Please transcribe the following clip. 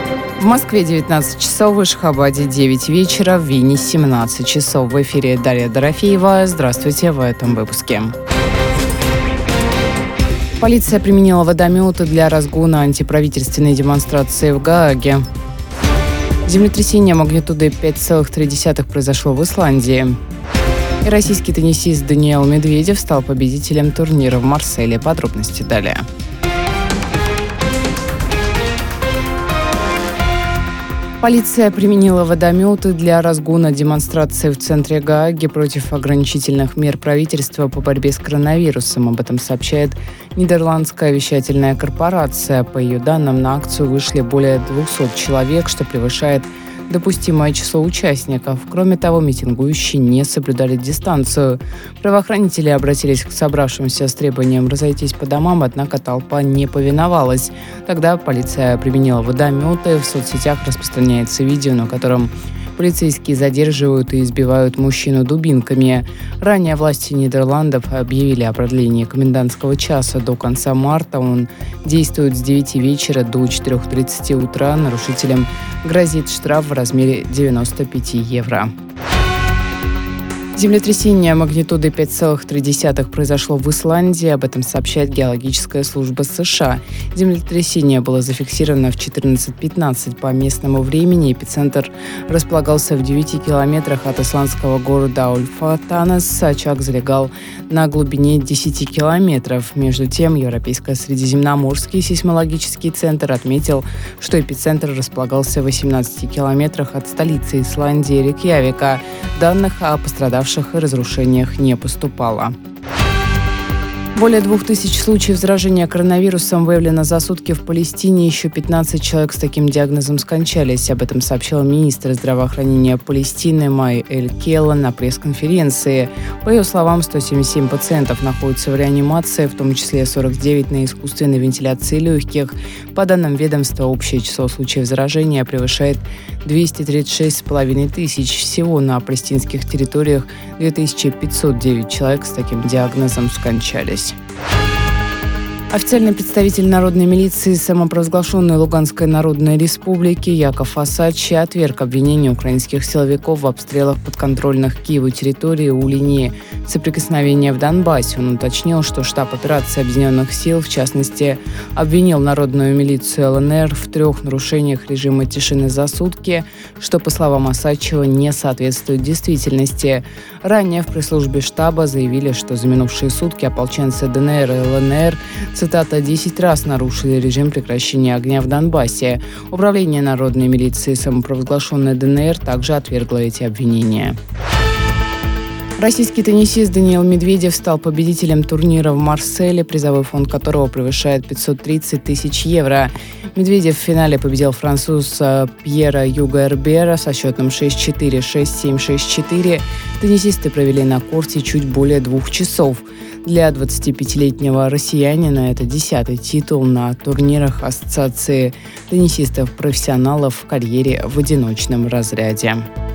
В Москве 19 часов, в Ашхабаде 9 вечера, в Вене 17 часов. В эфире Дарья Дорофеева. Здравствуйте в этом выпуске. Полиция применила водометы для разгона антиправительственной демонстрации в Гааге. Землетрясение магнитудой 5,3 произошло в Исландии. И российский теннисист Даниил Медведев стал победителем турнира в Марселе. Подробности далее. Полиция применила водометы для разгона демонстрации в центре Гааги против ограничительных мер правительства по борьбе с коронавирусом. Об этом сообщает Нидерландская вещательная корпорация. По ее данным, на акцию вышли более 200 человек, что превышает допустимое число участников. Кроме того, митингующие не соблюдали дистанцию. Правоохранители обратились к собравшимся с требованием разойтись по домам, однако толпа не повиновалась. Тогда полиция применила водометы. В соцсетях распространяется видео, на котором полицейские задерживают и избивают мужчину дубинками. Ранее власти Нидерландов объявили о продлении комендантского часа до конца марта. Он действует с 9 вечера до 4:30 утра. Нарушителям грозит штраф в размере 95 евро. Землетрясение магнитудой 5,3 произошло в Исландии. Об этом сообщает геологическая служба США. Землетрясение было зафиксировано в 14:15 по местному времени. Эпицентр располагался в 9 километрах от исландского города Ульфатанес. Очаг залегал на глубине 10 километров. Между тем, Европейско-Средиземноморский сейсмологический центр отметил, что эпицентр располагался в 18 километрах от столицы Исландии Рейкьявика. Данных о пострадавших и разрушениях не поступало. Более 2000 случаев заражения коронавирусом выявлено за сутки в Палестине. Еще 15 человек с таким диагнозом скончались. Об этом сообщил министр здравоохранения Палестины Май Эль-Келла на пресс-конференции. По ее словам, 177 пациентов находятся в реанимации, в том числе 49 на искусственной вентиляции легких. По данным ведомства, общее число случаев заражения превышает 236,5 тысяч. Всего на палестинских территориях 2509 человек с таким диагнозом скончались. Официальный представитель народной милиции самопровозглашенной Луганской Народной Республики Яков Асачи отверг обвинения украинских силовиков в обстрелах подконтрольных Киеву территории у линии соприкосновения в Донбассе. Он уточнил, что штаб операции Объединенных сил, в частности, обвинил народную милицию ЛНР в 3 нарушениях режима тишины за сутки, что, по словам Асачева, не соответствует действительности. Ранее в пресс-службе штаба заявили, что за минувшие сутки ополченцы ДНР и ЛНР, цитата, 10 раз нарушили режим прекращения огня в Донбассе. Управление народной милиции самопровозглашенной ДНР также отвергло эти обвинения. Российский теннисист Даниил Медведев стал победителем турнира в Марселе, призовой фонд которого превышает 530 тысяч евро. Медведев в финале победил француза Пьера Юга Эрбера со счетом 6-4, 6-7, 6-4. Теннисисты провели на корте чуть более 2 часов. Для 25-летнего россиянина это 10-й титул на турнирах Ассоциации теннисистов-профессионалов в карьере в одиночном разряде.